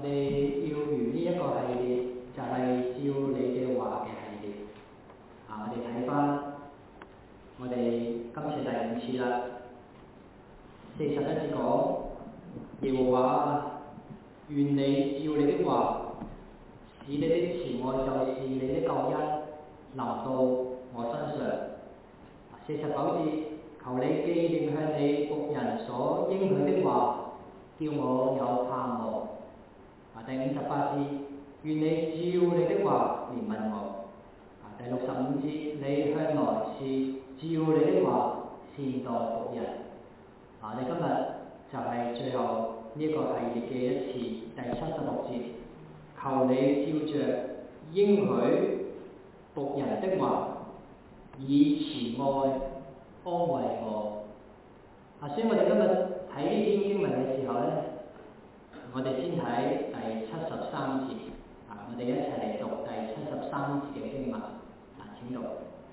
哋要完呢一個系列，就係照你嘅話嘅系列。我哋睇翻我哋今次第5次啦。41節講，耶和華，願你照你的話，使你的慈愛就是你的救恩臨到我身上。49節，求你紀念向你僕人所應許的話，叫我有盼望。第58節，願你照你的話憐憫我。第65節，你向來是照你的話善待僕人。我哋今日就係最後呢一個系列嘅一次，第76節，求你照着應許僕人的話，以慈愛安慰我。所以我哋今日睇呢篇經文嘅時候呢，我哋先睇第73節。我哋一齊嚟讀第73節嘅經文。請讀。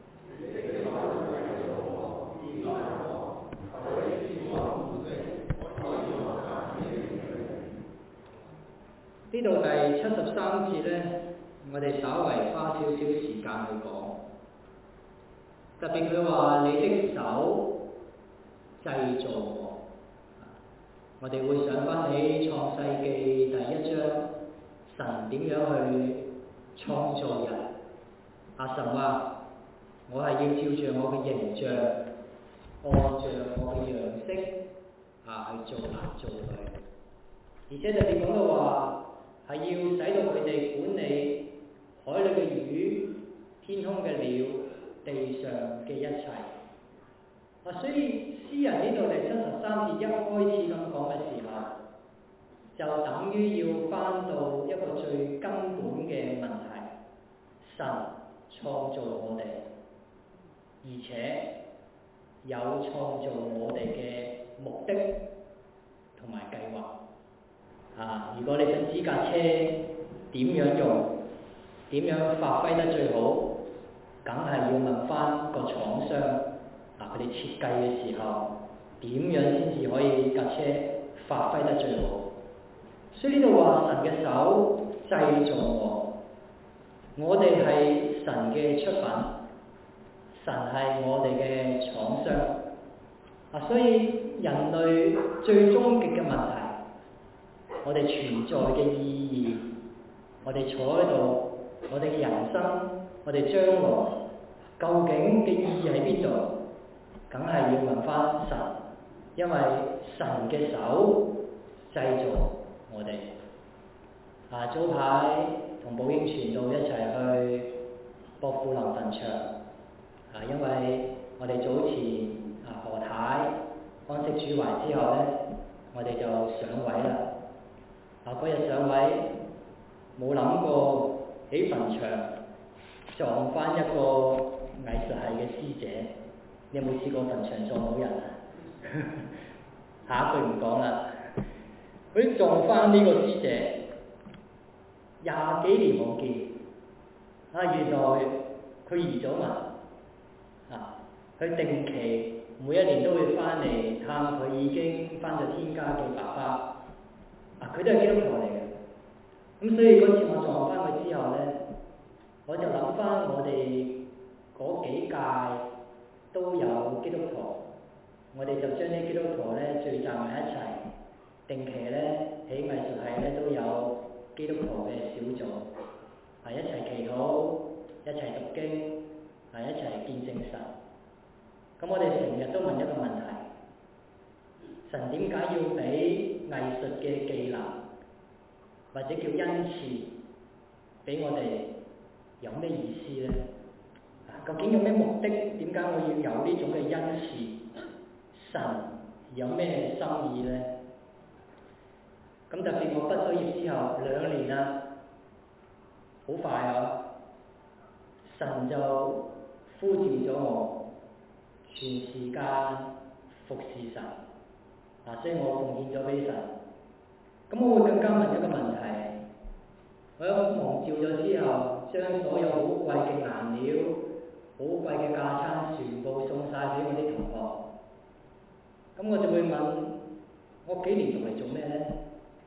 呢度第73節呢，我哋稍為花少少時間去講。特別佢話你的手製造我，我哋會想翻起創世記第1章，神點樣去創造人。神話我係要照着我嘅形象，按着我嘅樣式去做男做女，而且特別講到話係要使到佢哋管理海裏嘅魚、天空嘅鳥、地上嘅一切。所以詩人呢度第73節一開始咁講嘅時候，就等於要翻到一個最根本嘅問題：神創造我哋，而且有創造我哋嘅目的同埋計劃。如果你想知架車點樣用，點樣發揮得最好，梗係要問翻個廠商，佢哋設計嘅時候點樣先至可以架車發揮得最好。所以呢度話神嘅手製造我哋係神嘅出品，神係我哋嘅廠商。所以人類最終極嘅問題，我哋存在嘅意義，我哋坐喺度，我哋嘅人生，我哋將來究竟嘅意義喺邊度？梗係要問翻神，因為神嘅手製造我哋。早排同寶英傳道一齊去薄扶林墳場，因為我哋早前何太安息主懷之後呢，我哋就上位啦。嗰日上位冇諗過喺墳場撞翻一個藝術系嘅師姐。你有冇試過墳場撞到人啊？下一句唔講啦。佢撞翻呢個師姐，20幾年冇見。原來佢移咗民。佢定期每一年都會翻嚟探佢已經翻咗天家嘅爸爸。佢都係基督徒嚟嘅。咁所以嗰次我撞翻佢之後呢，我就諗翻我哋嗰幾屆都有基督徒，我哋就將啲基督徒呢聚集埋一齊，定期呢喺藝術系呢都有基督徒嘅小組，一齊祈禱，一齊讀經，一齊見證神。咁我哋成日都問一個問題：神點解要俾藝術嘅技能或者叫恩賜俾我哋，有咩意思呢？究竟有咩目的？點解我要有呢種嘅恩賜？神有咩心意呢？咁特別我畢咗業之後2年啦，好快神就呼召咗我全時間服侍神。所以我奉獻咗俾神。咁我會更加問一個問題：我有蒙召咗之後，將所有好貴嘅顏料、好貴嘅架撐全部送晒俾我啲同學。咁我就會問：我幾年讀嚟做咩呢？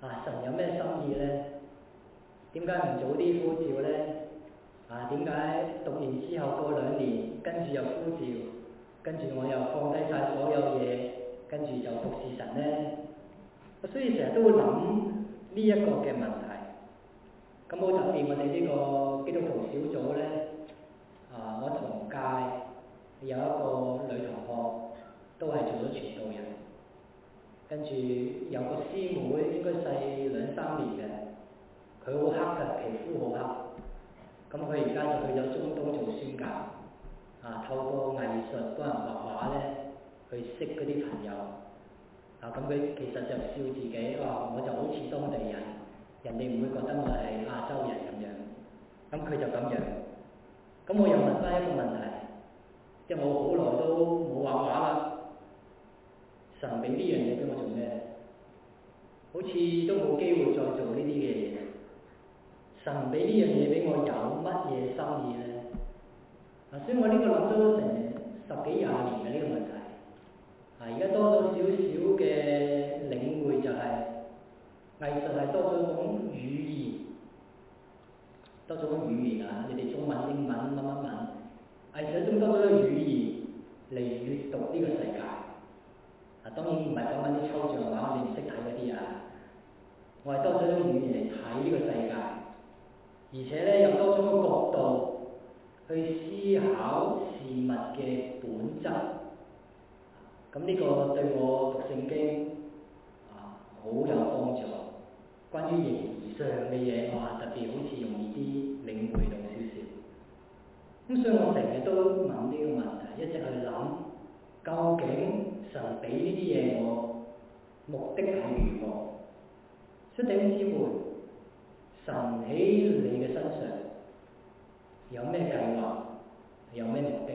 神有咩心意呢？點解唔早啲呼召呢？點解讀完之後過2年，跟住又呼召，跟住我又放低晒所有嘢，跟住就服侍神呢？所以成日都會諗呢一個嘅問題。咁好特別，我哋呢個基督徒小組呢，我同屆有一個女同學都係做咗傳道人，跟住有個師妹應該細2-3年嘅，佢好黑嘅，皮膚好黑，咁佢而家就去咗中東做宣教，透過藝術幫人畫畫呢，去識嗰啲朋友，咁佢其實就笑自己話我就好似當地人，人哋唔會覺得我係亞洲人咁樣，咁佢就咁樣，咁我又問翻一個問題，即係我好耐都冇畫畫啦，神俾呢樣嘢俾我做咩？好似都冇機會再做呢啲嘅嘢。神俾呢樣嘢俾我有乜嘢心意呢？所以我呢個諗咗成10幾20年嘅呢個問題。而家多咗少少嘅領會就係藝術係多咗種語言，多咗種語言你哋中文、英文乜乜文，藝術中多咗語言嚟閱讀呢個世界。當然唔係講緊啲抽象畫，你唔識睇嗰啲我係多咗種語言嚟睇呢個世界，而且呢，有多種個角度去思考事物嘅本質。咁呢個對我讀聖經好有幫助。關於形而上嘅嘢，特別好似容易啲領會到少少。咁所以我成日都問呢個問題，一直去諗，究竟神俾呢啲嘢我目的係如何？所以弟兄姊妹，神喺你嘅身上有咩計劃？有咩目的？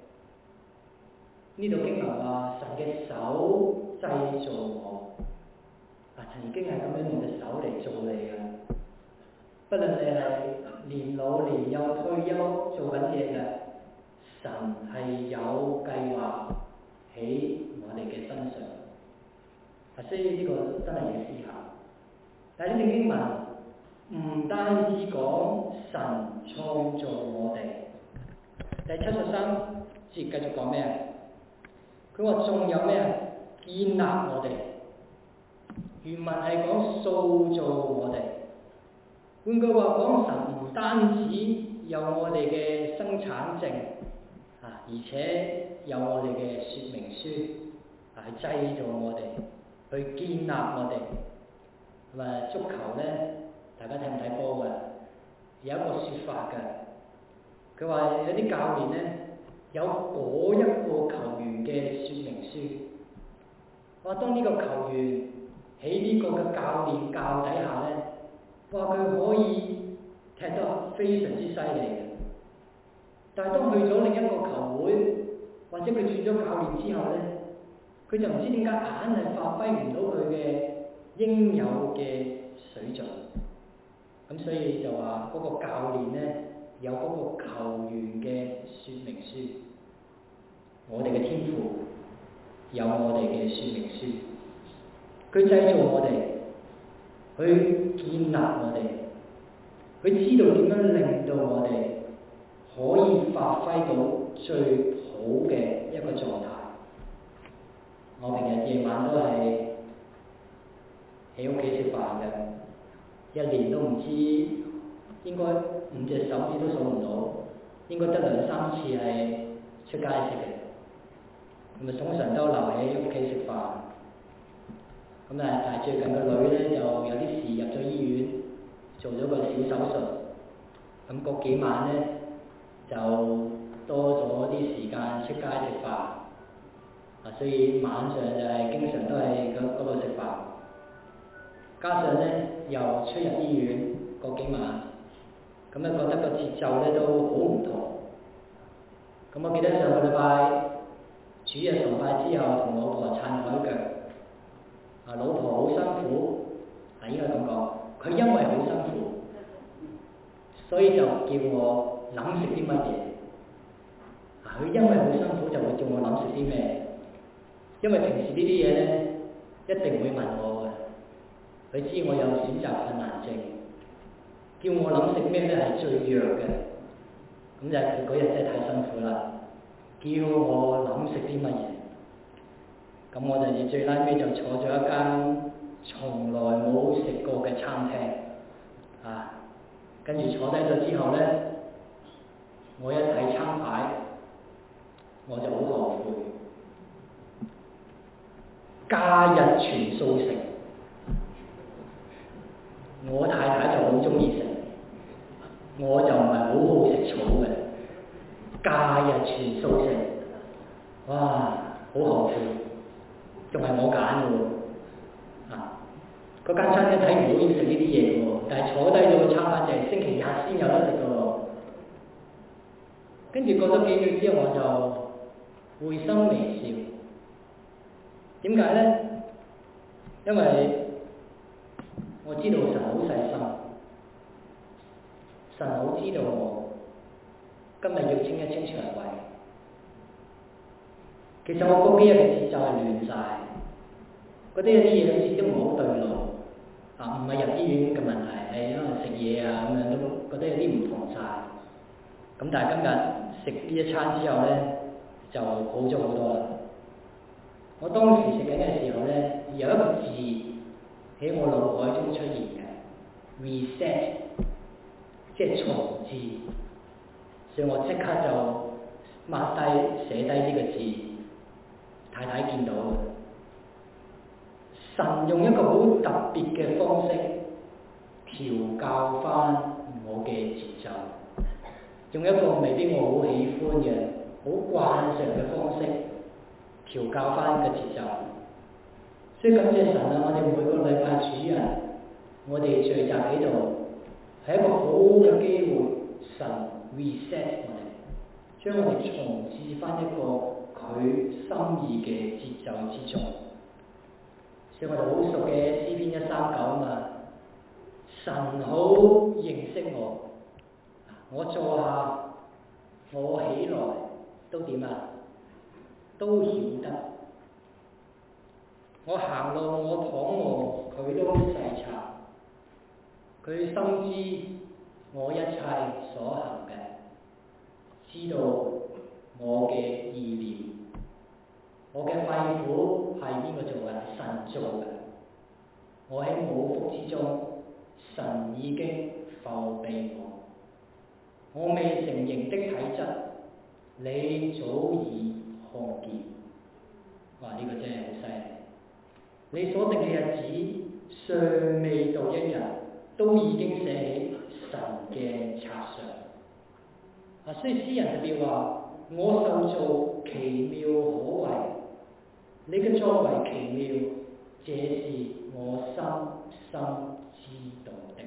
呢度經文話神嘅手製造我，曾經係咁樣用隻手嚟做你嘅。不論你係年老年幼退休做緊嘢嘅，神係有計劃喺我哋嘅身上。所以呢個真係要思考。但係呢段經文唔單止講神創造我哋，第73節繼續講咩啊？佢話仲有咩啊？建立我哋。原文係講塑造我哋。換句話講，神唔單止有我哋嘅生產證，而且有我哋嘅說明書，係製造我哋，去建立我哋。足球呢，大家睇唔睇波㗎？有一個說法㗎，佢話有啲教練呢，有嗰一個球員嘅說明書。當呢個球員喺呢個嘅教練教底下呢，佢可以踢得非常之犀利嘅。但係當去咗另一個球會，或者佢轉咗教練之後呢，佢就唔知點解硬係發揮唔到佢嘅應有嘅水準。咁所以就話嗰個教練呢，有嗰個球員嘅說明書，我哋嘅天父有我哋嘅說明書，佢製造我哋，佢建立我哋，佢知道點樣令到我哋可以發揮到最好嘅一個狀態。我平日夜晚都係喺屋企食飯嘅，一年都唔知應該5隻手指都數唔到，應該得2-3次係出街食嘅。咁通常都留喺屋企食飯。但係最近個女呢，就有啲事入咗醫院，做咗個小手術。咁嗰幾晚呢，就多咗啲時間出街食飯。所以晚上就係經常都係嗰度食飯。加上呢，又出入醫院嗰幾晚，覺得個節奏呢都好唔同。我記得上個禮拜主日崇拜之後，同老婆撐台腳。老婆好辛苦，應該咁講，佢因為好辛苦，所以就叫我諗食啲乜嘢。佢因為好辛苦，就會叫我諗食啲咩。因為平時呢啲嘢呢，一定會問我嘅。 佢知我有選擇困難症，叫我諗食咩咧係最弱嘅。咁就係佢嗰日真係太辛苦啦，叫我諗食啲乜嘢。咁我就最拉尾就坐咗一間從來冇食過嘅餐廳，跟住坐低咗之後咧，我一睇餐牌，我就好後悔。假日全素食，我太太就好中意食，我就唔係好好食草嘅。假日全素食，哇，好後悔，仲係我揀嘅喎。嗰間餐廳睇唔到要食呢啲嘢嘅喎，但係坐低咗個餐牌就係星期日先有得食嘅喎。跟住過咗幾秒之後，我就會心微笑。點解咧？因為我知道神好細心，神好知道我今日要清一清腸胃。其實我嗰幾日嘅節奏係亂晒，嗰啲有啲嘢好似都唔好對路，唔係入醫院嘅問題，係因為食嘢咁樣都覺得有啲唔同晒。咁但係今日食呢一餐之後咧，就好咗好多啦。我當時食緊嘅時候咧，有一個字喺我腦海中出現嘅 reset， 即係重置，所以我即刻就抹低寫低呢個字。太太見到神用一個好特別嘅方式調教翻我嘅節奏，用一個未必我好喜歡嘅、好慣常嘅方式調教翻個節奏。所以感謝神啊！我哋每個禮拜主日，我哋聚集喺度，係一個好嘅機會，神 reset 我哋，將我哋重置翻一個佢心意嘅節奏之中。所以我哋好熟嘅詩篇139嘛，神好認識我，我坐下，我起來都點啊？都曉得。我行路，我躺臥，佢都細察。佢深知我一切所行嘅，知道我嘅意念。我嘅肺腑係邊個做嘅？神做嘅。我喺母腹之中，神已經覆庇我。我未成形的體質，你早已看見。哇！呢個真係好犀利。你所定嘅日子尚未到一日，都已經寫喺神嘅冊上。所以詩人特別話：我受造奇妙可畏，你嘅作為奇妙，這是我深深知道的。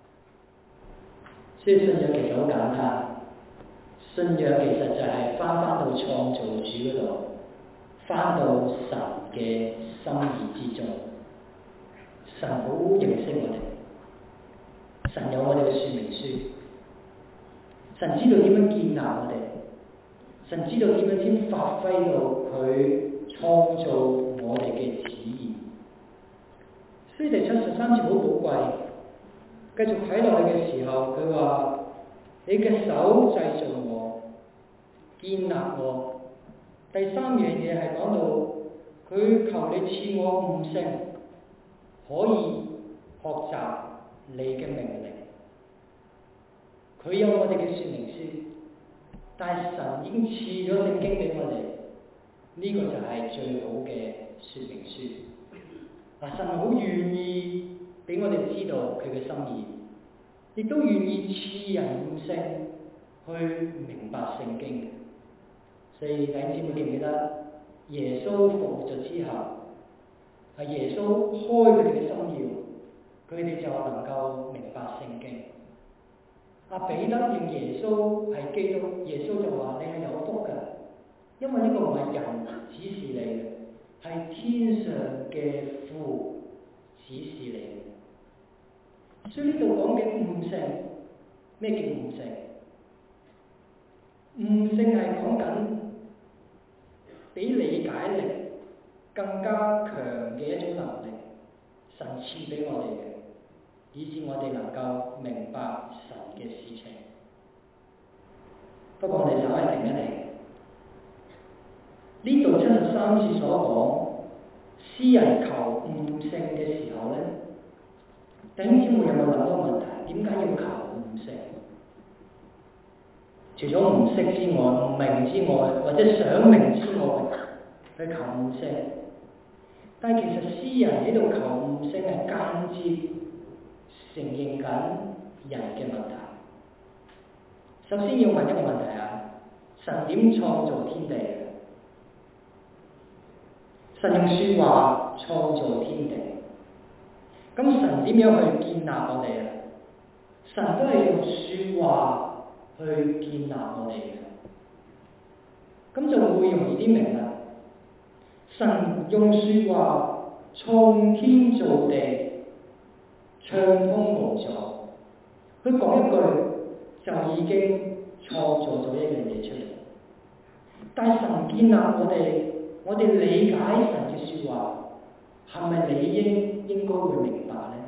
所以信仰其實好簡單，信仰其實就係翻到創造主嗰度，翻到神嘅心意之中。神好認識我哋，神有我哋嘅說明書，神知道點樣建立我哋，神知道點樣先發揮到佢創造我哋嘅旨意。所以第73節好寶貴，繼續睇落去嘅時候，佢話：你嘅手製造我，建立我。第三樣嘢係講到佢求你賜我悟性，可以學習你嘅命令。佢有我哋嘅說明書，但係神已經賜咗聖經俾我哋，呢個就係最好嘅說明書。神好願意俾我哋知道佢嘅心意，亦都願意賜人悟性去明白聖經。所以弟兄姊妹記唔記得耶穌復活咗之後，係耶穌開佢哋嘅心竅，佢哋就能夠明白聖經。彼得認耶穌係基督，耶穌就話：你係有福嘅，因為呢個唔係人指示你嘅，係天上嘅父指示你嘅。所以呢度講嘅悟性，咩叫悟性？悟性係講緊比理解力更加強嘅一種能力， 神賜俾我哋嘅，以致我哋能夠明白神嘅事情。不過我哋稍微停一停，呢度73節所講，詩人求悟性嘅時候呢，弟兄姊妹有冇諗到問題？點解要求悟性？除咗唔識之外、唔明之外，或者想明之外，去求悟性。但係其實詩人喺度求悟性係間接承認緊人嘅問題。首先要問一個問題啊，神點創造天地嘅？神用説話創造天地。咁神點樣去建立我哋啊？神都係用説話去建立我哋嘅。咁就會容易啲明啦。神用説話創天造地，暢通無阻。佢講一句就已經創造咗一樣嘢出嚟。但係神建立我哋理解神嘅説話，係咪理應該會明白呢？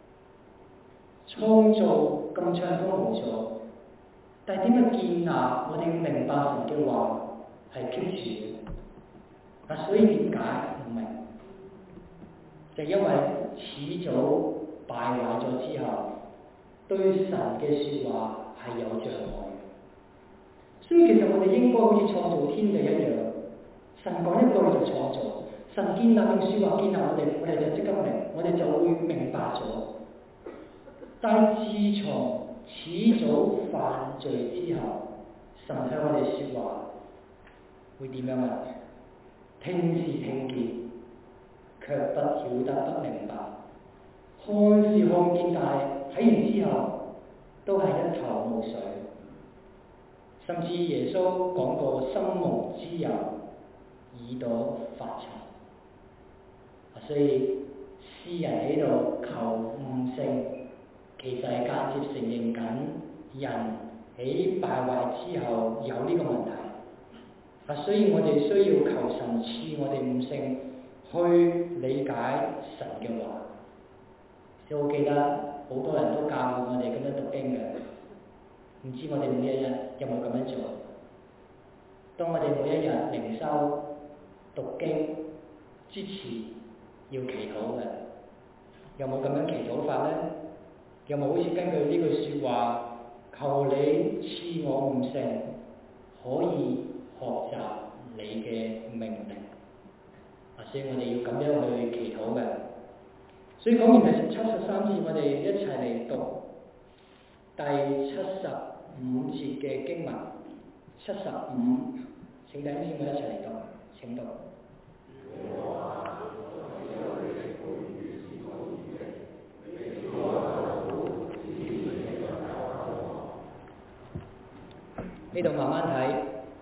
創造咁暢通無阻，但係點樣建立我哋要明白神嘅話係棘住嘅？所以點解唔明？就因為始早敗壞咗之後，對神嘅説話係有障礙嘅。所以其實我哋應該好似創造天地一樣，神講一句就創造，神建立用説話建立我哋就即刻明，我哋就會明白咗。但係自從始早犯罪之後，神向我哋説話會點樣啊？聽是聽見，卻不曉得不明白；看是看見，但係睇完之後都係一頭霧水。甚至耶穌講過：心無脂油，耳朵發沉。所以詩人喺度求悟性，其實係間接承認緊人喺敗壞之後有呢個問題。所以我哋需要求神賜我哋悟性，去理解神嘅話。所以我記得好多人都教我哋咁樣讀經嘅，唔知我哋每一日有冇咁樣做？當我哋每一日靈修讀經之前要祈禱嘅，有冇咁樣祈禱法呢？有冇好似根據呢句説話，求你賜我悟性，可以學習你嘅命令？所以我哋要咁樣去祈禱嘅。所以講完第73節，我哋一齊嚟讀第75節嘅經文。75，請弟兄姊妹一齊嚟讀，請讀。呢度慢慢睇。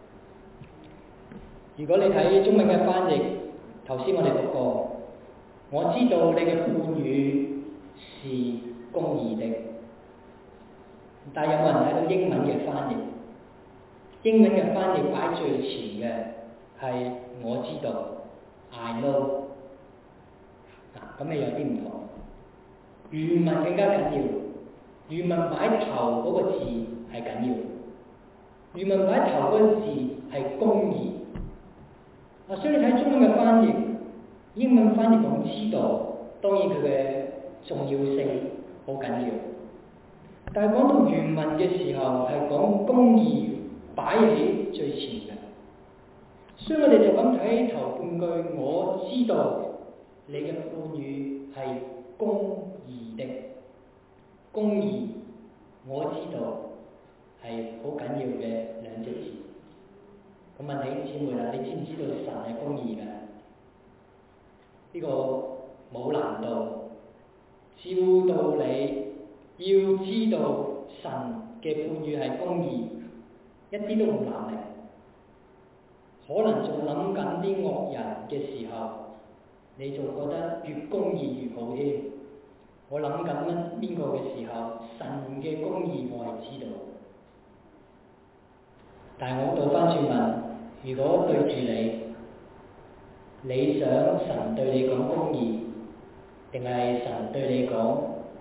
如果你睇中文嘅翻譯，頭先我哋讀過，我知道你嘅判語是公義的。但係有冇人睇到英文嘅翻譯？英文嘅翻譯擺最前嘅係我知道 ，I know。咁你有啲唔同。原文更加緊要，原文擺頭嗰個字係緊要。原文擺頭嗰個字係公義。所以你睇中文嘅翻譯，英文翻譯講知道，當然佢嘅重要性好緊要。但係講到原文嘅時候，係講公義擺喺最前嘅。所以我哋就咁睇頭半句，我知道你嘅判語係公義的。公義，我知道係好緊要嘅兩隻字。咁問弟兄姊妹啦，你知唔知道神係公義嘅？呢個冇難度，照道理要知道神嘅判語係公義，一啲都唔難明。可能仲諗緊啲惡人嘅時候，你仲覺得越公義越好添。我諗緊邊個嘅時候，神嘅公義我係知道。但係我倒翻轉問，如果對住你想神對你講公義， 定係神對你講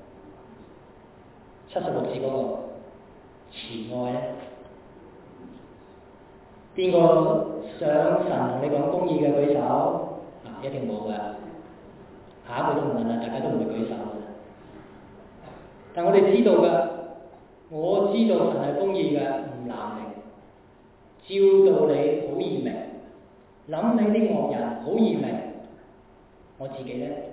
76節嗰個慈愛咧？邊個想神同你講公義嘅舉手？一定冇㗎。下一句都唔問啦，大家都唔會舉手㗎。但我哋知道㗎，我知道神係公義嘅，唔難明，照道理好易明，諗起啲惡人好易明。我自己咧，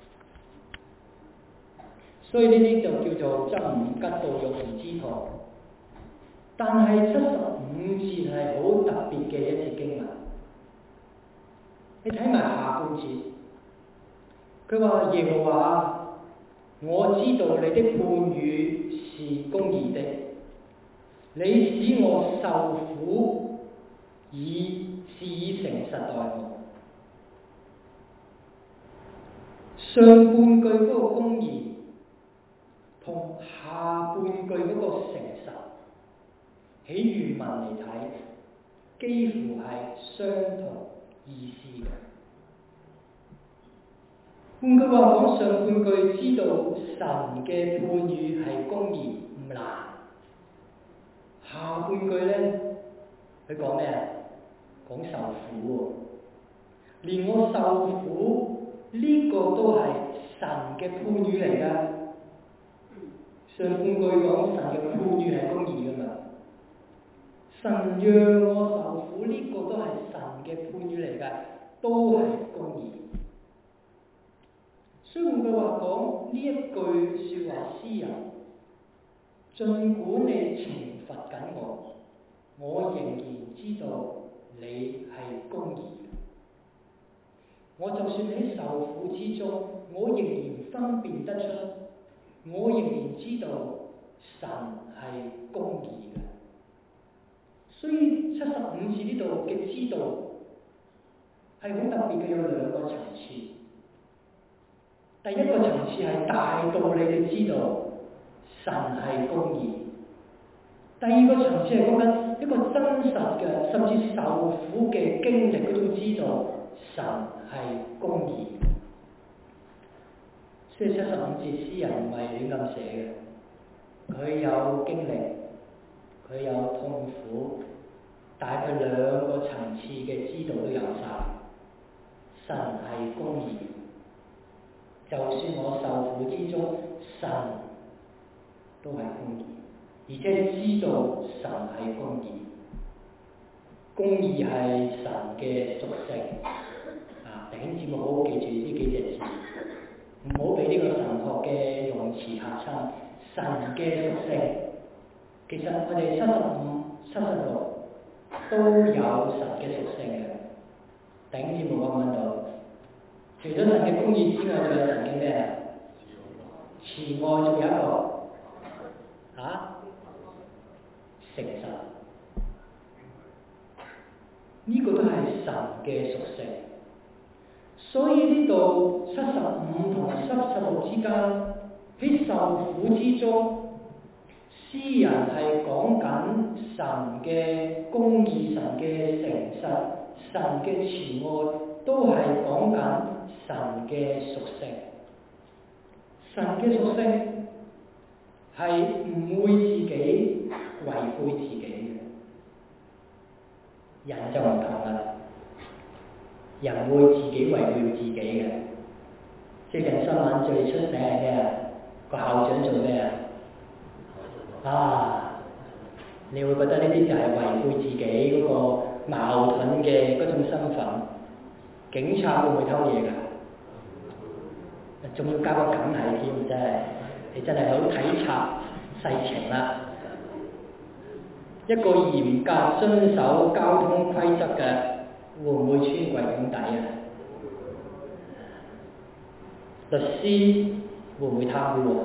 所以呢啲就叫做針唔吉到肉而知痛。但係75節係好特別嘅一節經文，你睇埋下半節，佢話耶和華，我知道你的判語是公義的，你使我受苦以誠實待我。上半句嗰個公義同下半句嗰個誠實，喺原文嚟睇，幾乎係相同意思嘅。換句話講，上半句知道神嘅判語係公義唔難，下半句咧，佢講咩啊？講受苦喎，連我受苦呢個都係神嘅判語嚟㗎。上半句講神嘅判語係公義㗎嘛，神讓我受苦呢個都係神嘅判語嚟㗎，都係公義。所以換句話講，呢一句説話，詩人，儘管你懲罰緊我，我仍然知道你係公義嘅。我就算喺受苦之中，我仍然分辨得出，我仍然知道神係公義嘅。所以75節呢度嘅知道係好特別嘅，有兩個層次。第一個層次係大道理嘅知道神係公義，第二個層次係講緊一個真實嘅甚至受苦嘅經歷嗰種知道神係公義。所以75節詩人唔係亂咁寫嘅，佢有經歷，佢有痛苦，但係佢兩個層次嘅知道都有晒。神係公義。就算我受苦之中，神都係公義，而且知道神係公義。公義係神嘅屬性。弟兄姊妹好好記住呢幾隻字，唔好俾呢個神學嘅用詞嚇親。神嘅屬性，其實我哋75、76都有神嘅屬性嘅。弟兄姊妹揾唔揾到？除咗神嘅公義之外，仲有神嘅咩啊？慈愛，仲有一個誠實，呢個都係神嘅屬性。所以呢度75同埋76之間，喺受苦之中，詩人係講緊神嘅公義、神嘅誠實、神嘅慈愛，都係講緊神嘅屬性。神嘅屬性係唔會自己違背自己嘅，人就唔同啦。人會自己違背自己嘅。最近新聞最出名係咩啊？個校長做咩啊？你會覺得呢啲就係違背自己嗰個矛盾嘅嗰種身份。警察會唔會偷嘢㗎？仲要加個梗係添，真係你真係好體察世情啦。一個嚴格遵守交通規則嘅，會唔會穿櫃桶底啊？律師會唔會貪污？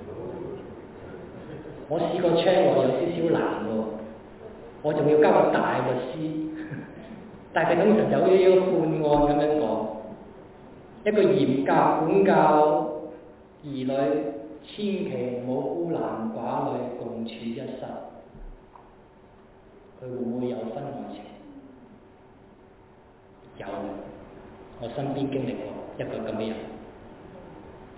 我試過 check 喎，有少少難喎，我仲要交個大律師，但係佢通常就好似一個判案咁樣講，一個嚴格管教兒女，千祈唔好孤男寡女共處一室，佢會唔會有婚外情？有，我身邊經歷過一個咁嘅人。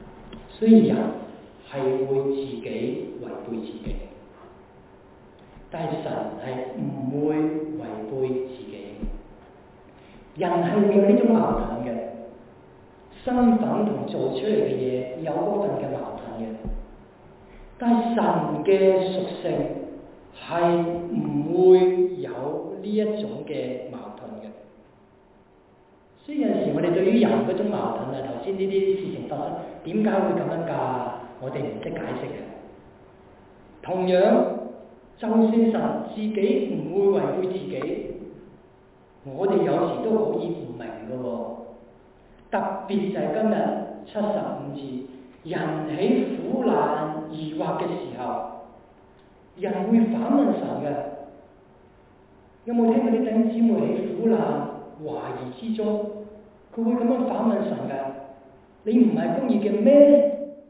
所以人係會自己違背自己，但係神係唔會違背自己。人係會有呢種矛盾嘅，身份同做出嚟嘅嘢有嗰份嘅矛盾嘅，但係神嘅屬性係唔會有呢一種嘅矛盾嘅。所以有陣時我哋對於人嗰種矛盾啊，頭先呢啲事情發生，點解會咁樣㗎？我哋唔識解釋嘅。同樣，就算神自己唔會違背自己，我哋有時都可以唔明嘅喎。特別就係今日75節，人喺苦難疑惑嘅時候，人會反問神嘅。有冇聽過啲弟兄姊妹喺苦難懷疑之中，佢會咁樣反問神嘅？你唔係公義嘅咩？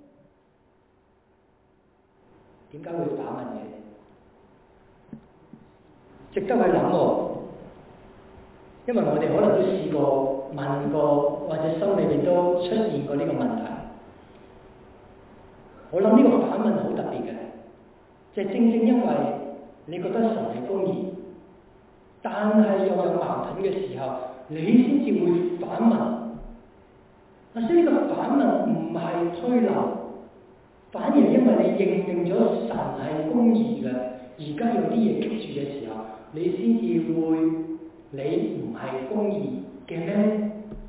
點解會反問嘅？值得去諗喎，因為我哋可能都試過問過，或者心裏邊都出現過呢個問題。我諗呢個反問好特別嘅，就係正正因為你覺得神係公義，但係又有矛盾嘅時候，你先至會反問。所以呢個反問唔係推論，反而因為你認定咗神係公義嘅，而家有啲嘢棘住嘅時候，你先至會，你唔係公義嘅咩？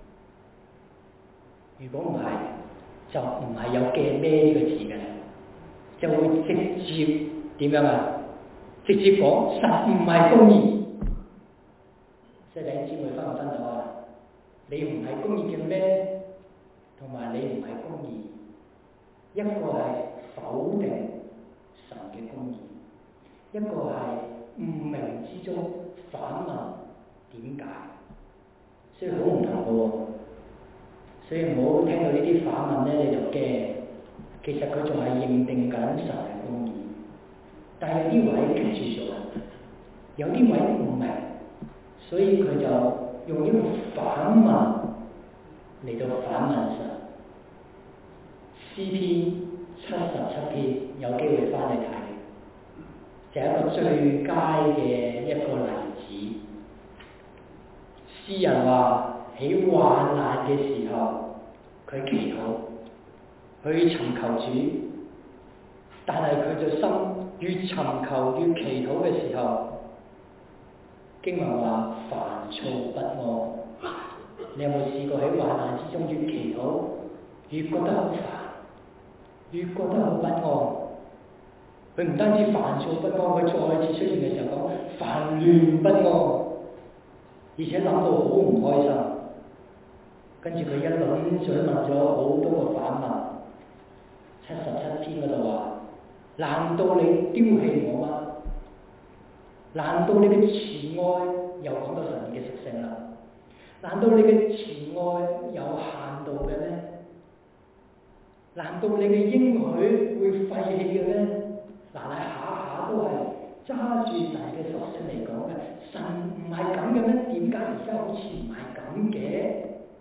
如果唔係，就唔係有嘅咩呢個字嘅，就會直接點樣啊？直接講神唔係公義。即係弟兄姊妹分唔分到啊？你唔係公義嘅咩？同埋你唔係公義，一個係否定神嘅公義，一個係唔明之中反問點解，所以好唔同嘅喎。所以唔好聽到呢啲反問咧，你就驚。其實佢仲係認定緊神嘅公義，但係有啲位棘住咗，有啲位唔明，所以佢就用一個反問嚟到反問神。詩篇77篇有機會翻去睇，就係一個最佳嘅一個例子。詩人話喺患難嘅時候，佢祈禱，佢尋求主，但係佢嘅心越尋求越祈禱嘅時候，經文話煩躁不安。你有冇試過喺患難之中越祈禱越覺得好煩？越覺得好不安，佢唔單止煩躁不安，佢再次出現嘅時候講煩亂不安，而且諗到好唔開心。跟住佢一輪嘴問咗好多個反問。77篇嗰度話：難道你丟棄我嗎？難道你嘅慈愛又講到神嘅屬性啦？難道你嘅慈愛有限度嘅咩？難道你嘅應許會廢棄嘅咩？嗱，你下下都係揸住神嘅屬性嚟講嘅，神唔係咁嘅咩？點解而家好似唔係咁嘅？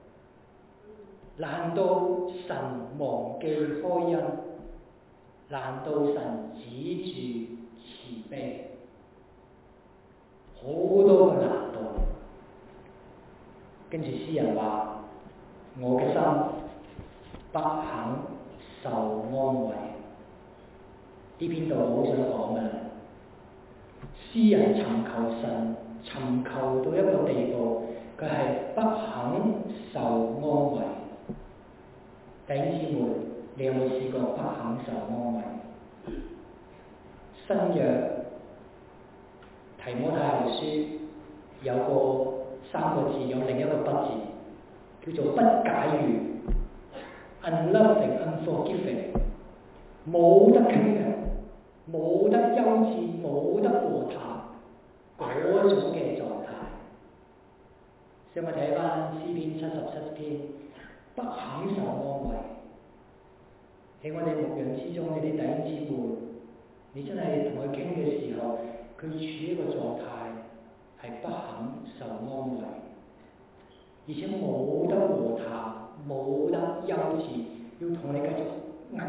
難道神忘記開恩？難道神止住慈悲？好多個難度。跟住詩人話：我嘅心不肯受安慰。呢篇道我好想講嘅，詩人尋求神，尋求到一個地步，佢係不肯受安慰。弟兄姊妹，你有冇試過不肯受安慰？新約提摩太後書有個3個字，有另一個不字，叫做不解語 （unloving, unforgiving）， 冇得傾嘅，冇得休戰，冇得和談嗰種嘅狀態。所以我睇翻詩篇77篇，不肯受安慰。喺我哋牧養之中，呢啲弟兄姊妹，你真係同佢傾嘅時候，佢處於一個狀態係不肯受安慰，而且冇得和談，冇得休戰，要同你繼續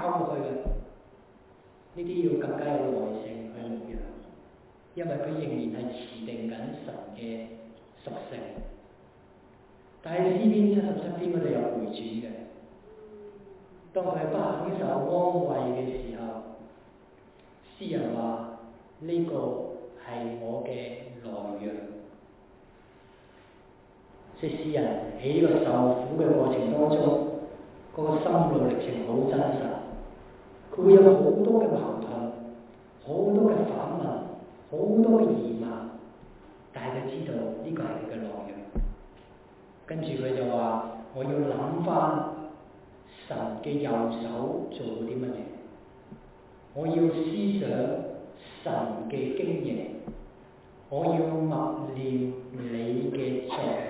呢啲要更加有耐性去牧養，因為佢仍然係持定緊神嘅屬性。但係詩篇77篇嗰度有回轉嘅，當佢不肯受安慰嘅時候，詩人話呢個係我嘅懦弱。即係詩人喺呢個受苦嘅過程當中，嗰個心路歷程好真實，佢會有好多嘅矛盾，好多嘅反問，好多嘅疑問，但係佢知道呢個係佢嘅懦弱。跟住佢就話：我要諗翻神嘅右手做啲乜嘢，我要思想神嘅經營，我要默念你嘅作為。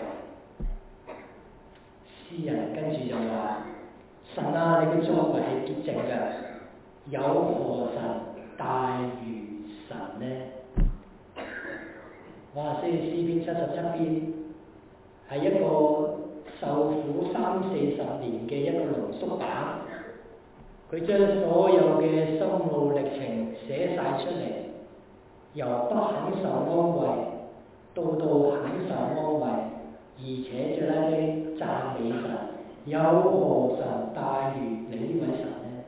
詩人跟住就話：神啊，你嘅作為係潔淨嘅，有何神大如神呢？哇！所以詩篇77篇係一個受苦30-40年嘅一個濃縮版，佢將所有嘅心路歷程寫晒出嚟，由不肯受安慰到肯受安慰，而且最拉尾讚美神，有何神大如你呢位神呢？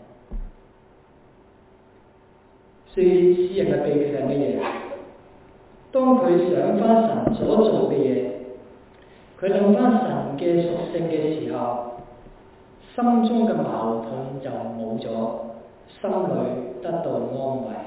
所以詩人嘅秘訣係乜嘢？當佢想翻神所做嘅嘢，佢諗翻神嘅屬性嘅時候，心中嘅矛盾就冇咗，心裏得到安慰。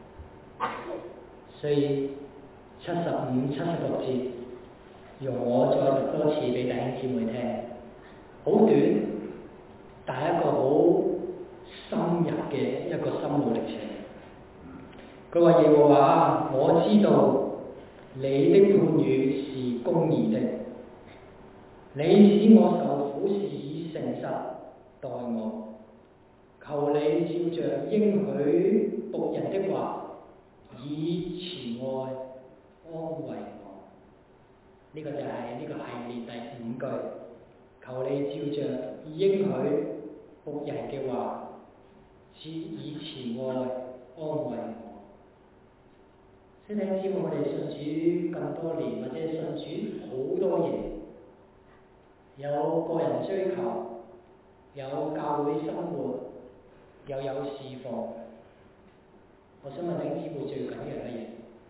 所以75、76節，容我再讀多次俾弟兄姊妹聽。好短，但係一個好深入嘅一個心路歷程。佢話：耶和華，我知道你的判語是公義的，你使我受苦是以誠實待我。求你照着應許僕人的話，以慈愛安慰我。呢個就係呢個系列第5句。求你照着應許僕人嘅話，以慈愛安慰我。弟兄姊妹，我哋信主咁多年，或者信主好多嘢，有個人追求，有教會生活，又有侍奉。我想問弟兄姊妹最緊要係乜嘢？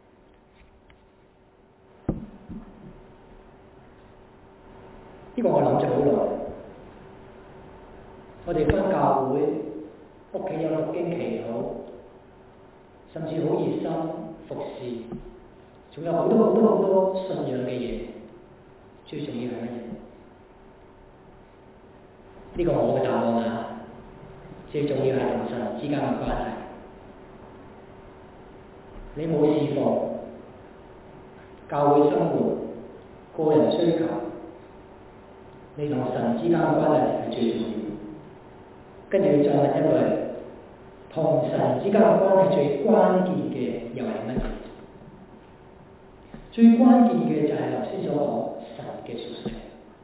呢個我諗咗好耐。我哋返教會，屋企有讀經祈禱，甚至好熱心服侍，仲有好多信仰嘅嘢。最重要係乜嘢？呢個我嘅答案啊！最重要係同神之間嘅關係。你冇侍奉、教會生活、個人追求，你同神之間嘅關係係最重要。跟住再問一句，同神之間嘅關係最關鍵嘅又係乜嘢？最關鍵嘅就係頭先所講神嘅屬性。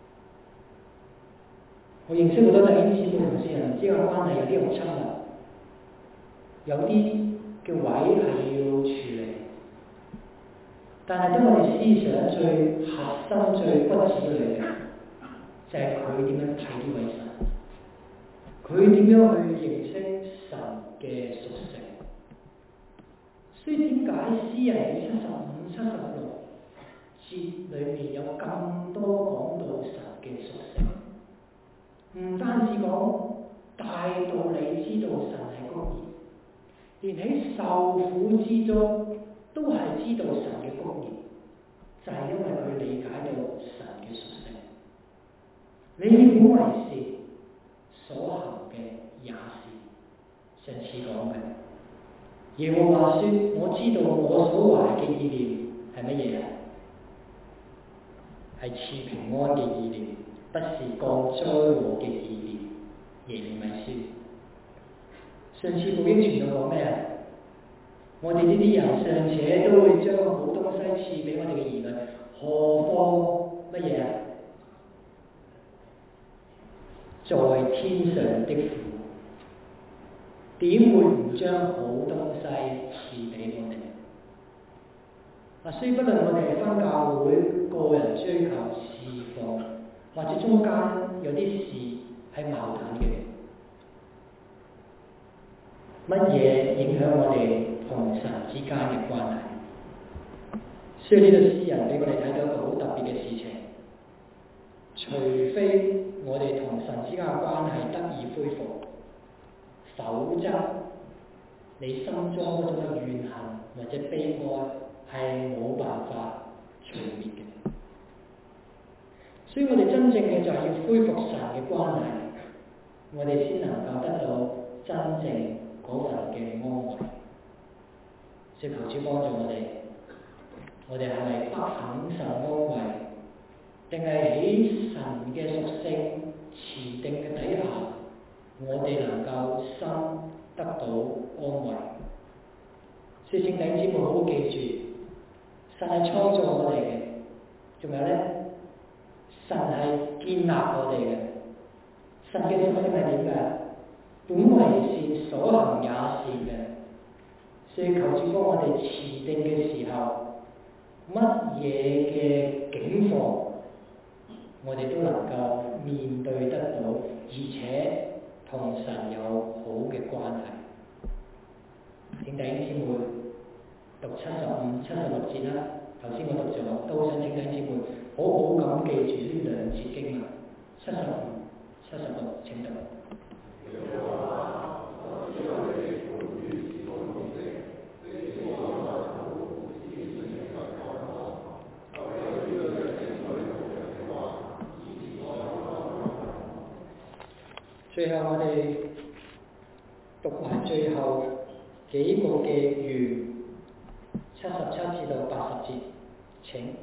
我認識好多弟兄姊妹同神之間嘅關係有啲好親密，有啲嘅位係要處理。但係當我哋思想最核心、最骨子裏嘅，就係佢點樣睇呢位神，佢點樣去認識神嘅屬性。所以點解詩人喺75、76節裏面有咁多講到神嘅屬性？唔單止講大道理，知道神係公義，連喺受苦之中都係知道神嘅公義，就係因為佢理解到神嘅屬性。你本為善，所行嘅也是。上次講嘅，耶和華說：我知道我所懷嘅意念係乜嘢啊？係賜平安嘅意念，不是降災禍嘅意念。耶利米書。上次福音傳道講咩啊？我哋呢啲人尚且都會將好東西賜俾我哋嘅兒女，何況乜嘢啊？在天上的父， 點會唔將好東西賜俾我哋？所以不論我哋係返教會、個人追求侍奉，或者中間有啲事係矛盾嘅，乜嘢影響我哋同神之間嘅關係？所以呢個詩人俾我哋睇到一個好特別嘅事情，除非我哋同神之間嘅關係得以恢復，否則你心中嗰種嘅怨恨或者悲哀係冇辦法除滅嘅。所以我哋真正嘅就係要恢復神嘅關係，我哋先能夠得到真正嗰份嘅安慰。所以求主幫助我哋係咪不肯受安慰，定係喺神嘅屬性持定嘅底下，我哋能夠心得到安慰？所以聖弟兄姊妹好好記住，神係創造我哋嘅，仲有咧，神係建立我哋嘅。神嘅屬性係點㗎？本為善，所行也善嘅。所以求主幫我哋持定嘅時候，乜嘢嘅境況，我哋都能夠面對得到，而且同神有好嘅關係。請弟兄姊妹讀75、76節啦。頭先我讀咗，都想請弟兄姊妹好好咁記住呢兩節經文。75、76，請讀。最後我哋讀埋最後幾個嘅願，77至到80節，請。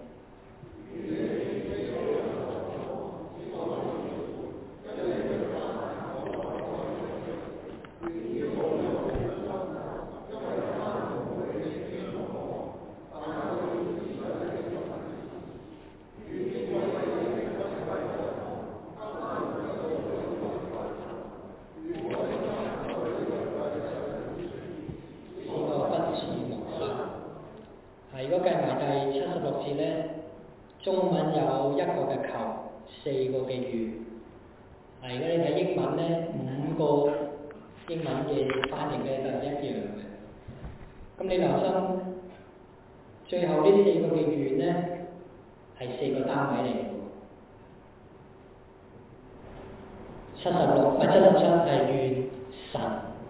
中文有一個嘅求，4個嘅願。如果你睇英文咧，5個英文嘅翻譯咧都係一樣嘅。咁你留心，最後呢4個嘅願咧係4個單位嚟嘅。77係願神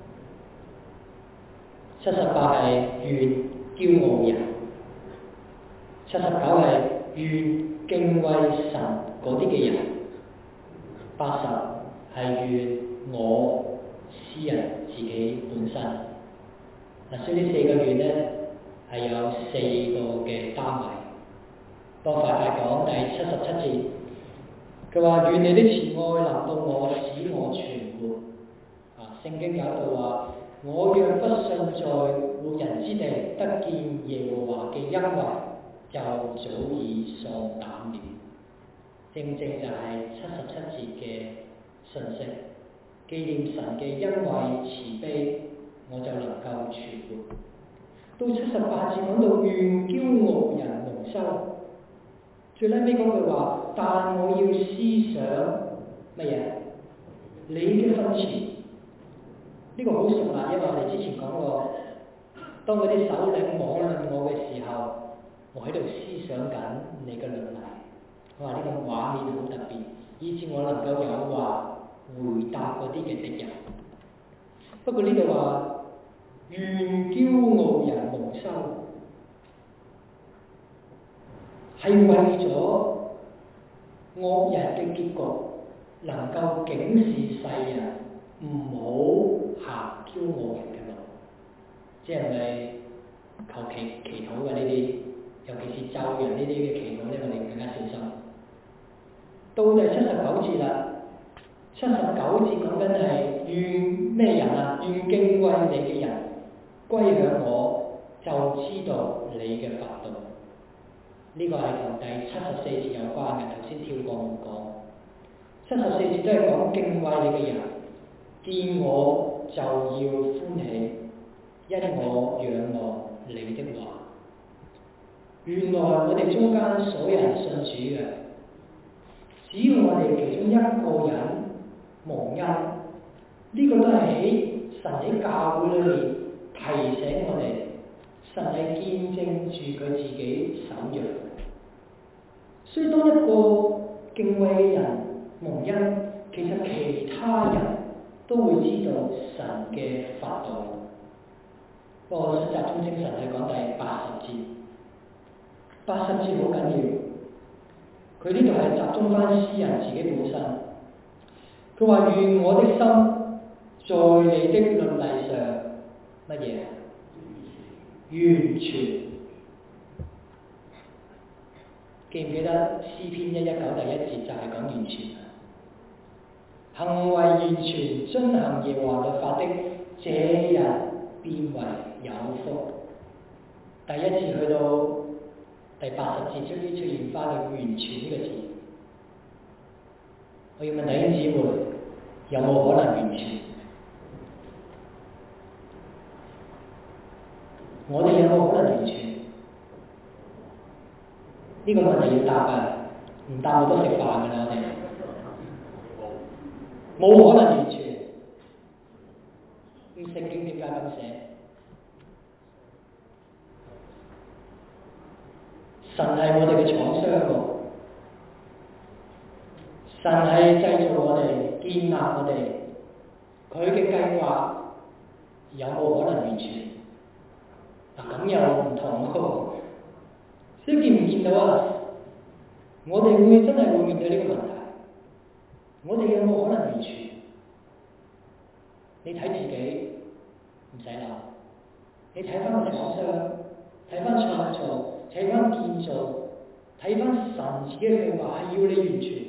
，78係願驕傲人，79係願敬畏神嗰啲嘅人，80係願我私人自己本身。所以呢4個願咧係有4個嘅單位。多快快講第77節，佢話願你的慈愛臨到我，使我存活。聖經有一度話：我若不信在活人之地得見耶和華嘅恩惠，就早已喪膽了。正正就係77節嘅信息，紀念神嘅恩惠慈悲，我就能夠存活。到78節講到願驕傲人蒙羞，最撚尾嗰句話，但我要思想乜嘢？你嘅訓詞，呢個好熟啦，因為我哋之前講過，當嗰啲首領網論我嘅時候，我喺度思想緊你嘅律例。我話呢個畫面好特別，以致我能夠有話回答嗰啲嘅敵人。不過呢度話願驕傲人蒙羞，係為咗惡人嘅結局能夠警示世人唔好行驕傲人嘅路。即係咪求其祈禱嘅呢啲，尤其是咒人呢啲嘅祈禱咧，我哋更加小心。到第79節啦，79節講緊係願咩人啊？願敬畏你嘅人歸向我，就知道你嘅法度。呢個係同第74節有關嘅，頭先跳過冇講。74節都係講敬畏你嘅人，叫見我就要歡喜，因我仰望你的話。原來我哋中間所有人信主嘅，只要我哋其中一個人蒙恩，呢個都係喺神喺教會裏面提醒我哋，神係見證住佢自己守約。所以當一個敬畏嘅人蒙恩，其實其他人都會知道神嘅法度。我想集中精神去講第80節。80節好緊要，佢呢度係集中翻詩人自己本身。佢話：願我的心在你的律例上乜嘢？完全。記唔記得詩篇119第1節就係講完全？行為完全，遵行耶和華律法的，這人變為有福。第一次去到第80節，終於出現翻去完全呢個字。我要問弟兄姊妹，有冇可能完全？我哋有冇可能完全？呢個問題要答㗎，唔答我都食飯㗎啦，我哋冇可能完全。聖經點解咁寫？神係我哋嘅廠商喎，神係製造我哋、建立我哋，佢嘅計劃有冇可能完全？咁又唔同喎。所以見唔見到啊？我哋真係會面對呢個問題。我哋有冇可能完全？你睇自己唔使諗，你睇翻個廠商，睇翻創造，睇翻建造，睇翻神自己嘅計劃係要你完全。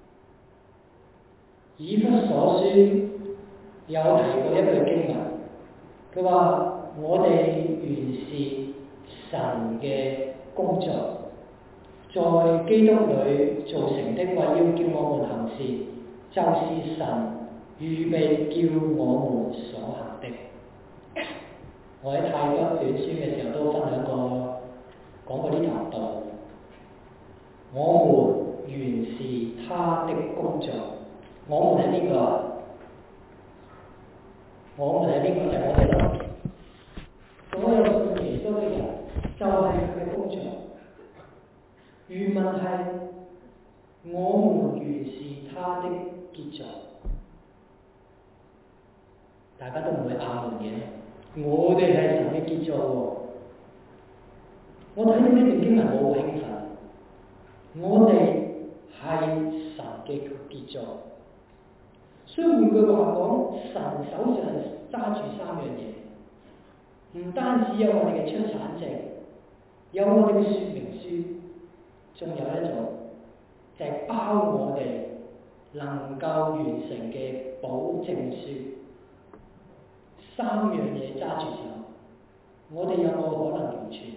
以弗所書有提過一句經文，佢話：我哋原是神嘅工作，在基督裏造成的，為要叫我們行事，就是神預備叫我們所行的。我喺泰國短宣嘅時候都分享過，講過呢堂道。我們原是他的工作，我們係邊個？我們係邊個？就係我哋咯。所有信耶穌嘅人就係佢嘅工作。原文係我們原是他的傑作，大家都唔會阿門嘅。我哋係神嘅傑作喎。我睇到呢段經文我好興奮，我哋係神嘅傑作。所以換句話講，神手上揸住3樣嘢，唔單止有我哋嘅出產證，有我哋嘅說明書，仲有一種就係包我哋能夠完成嘅保證書。3樣嘢揸住手，我哋有冇可能完全？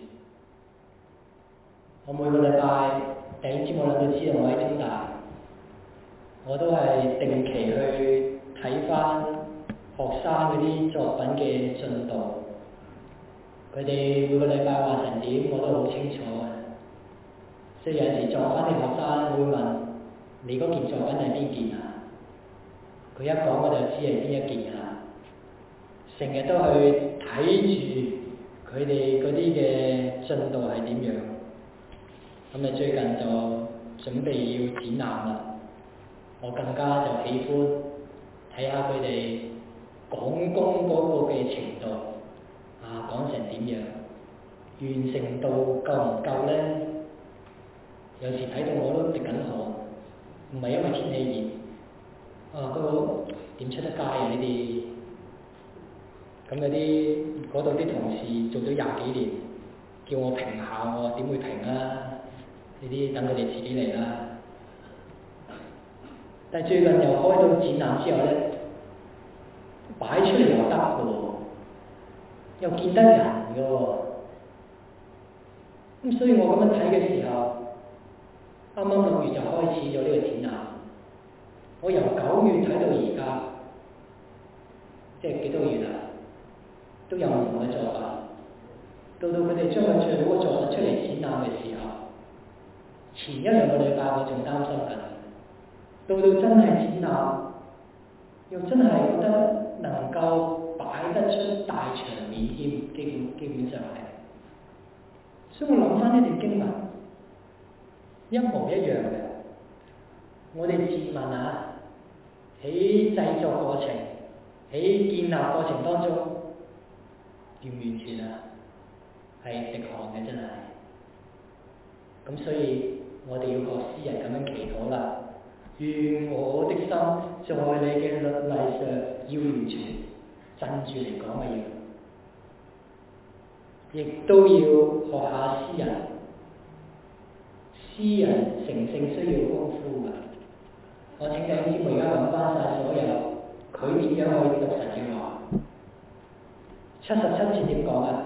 我每個禮拜弟兄姊妹都知道我喺中大，我都係定期去睇翻學生嗰啲作品嘅進度。佢哋每個禮拜話成點，我都好清楚嘅。所以有時撞翻啲學生，會問你嗰件作品係邊件啊？佢一講我就知係邊一件㗎啦。成日都去睇住佢哋嗰啲嘅進度係點樣。咁啊最近就準備要展覽啦，我更加就喜歡睇下佢哋講功嗰個嘅程度，講成點樣，完成度夠唔夠呢？有時睇到我都滴緊汗，唔係因為天氣熱，嗰個點出得街啊呢啲？咁有啲嗰度啲同事做咗20幾年，叫我評下，我點會評啊？呢啲等佢哋自己嚟啦。但係最近又開到展覽之後呢，擺出嚟又得嘅喎，又見得人嘅喎。咁所以我咁樣睇嘅時候，啱啱6月就開始咗呢個展覽，我由9月睇到而家， 即係幾多月啦，都有唔同嘅作品。到佢哋將佢最好嘅作品出嚟展覽嘅時候，前一兩個禮拜我仲擔心緊，到真係展覽，又真係覺得能夠擺得出大場面添，基本上係。所以我諗翻呢段經文，一模一樣嘅。我哋自問下，喺製作過程、喺建立過程當中，完唔完全啊？係滴汗嘅真係。咁所以我哋要學詩人咁樣祈禱啦。願我的心在你嘅律例上要完全，鎮住嚟講嘅嘢，亦都要學下詩人。詩人成聖需要功夫㗎。我請弟兄姊妹而家揾翻晒所有佢點樣去讀神嘅話。77節點講啊？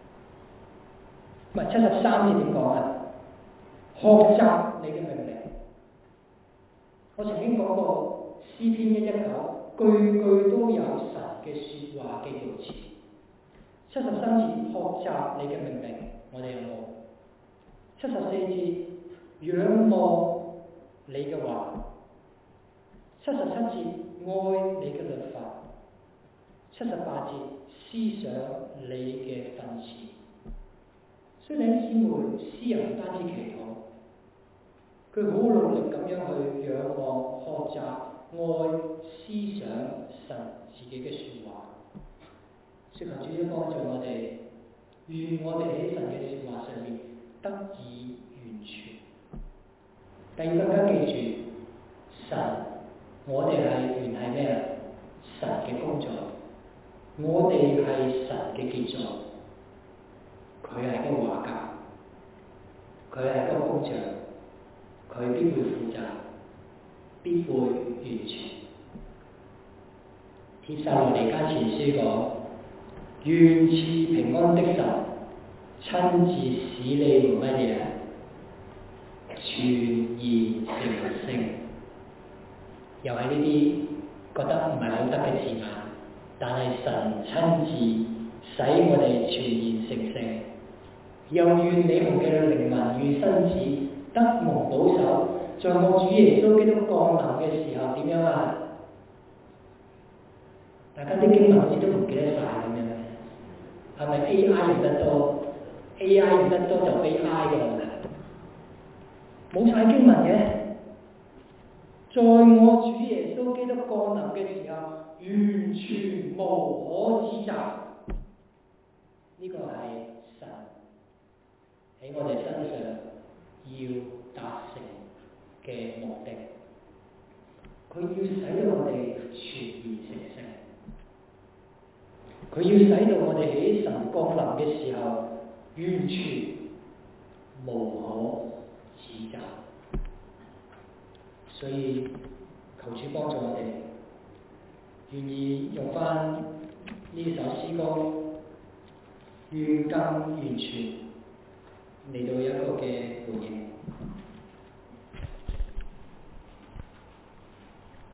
唔係73節點講啊？學習你嘅命令。我曾經講過詩篇119，句句都有神嘅説話記錄詞。73節學習你嘅命令，我哋有冇？74節仰望你嘅話。77節愛你嘅律法。78節思想你嘅訓詞。所以弟兄姊妹，詩人唔單止祈禱，佢好努力咁樣去仰望、學習、愛、思想神自己嘅説話。求主都幫助我哋，願我哋喺神嘅説話上面得以完全。第二，更加記住，神，我哋原係咩啊？神嘅工作，我哋係神嘅傑作。佢係嗰個畫家，佢係嗰個工匠，佢必會負責，必會完全。帖撒羅尼迦前書講：願賜平安的神親自使你們乜嘢？全然成聖。又係呢啲覺得唔係好得嘅字眼，但係神親自使我哋全然成聖。又願你們嘅靈魂與身子得蒙保守，在我主耶穌基督降臨嘅時候點樣啊？大家啲經文好似都唔記得晒咁樣，係咪 AI 用得多 ？AI 用得多就悲哀嘅問題，冇晒經文嘅。在我主耶穌基督降臨嘅時候，完全無可指責。呢個係神喺我哋身上要達成嘅目的，佢要使到我哋全然成聖，佢要使到我哋喺神降臨嘅時候完全無可指責。所以求主幫助我哋，願意用翻呢首詩歌，願更完全嚟到一個嘅回應。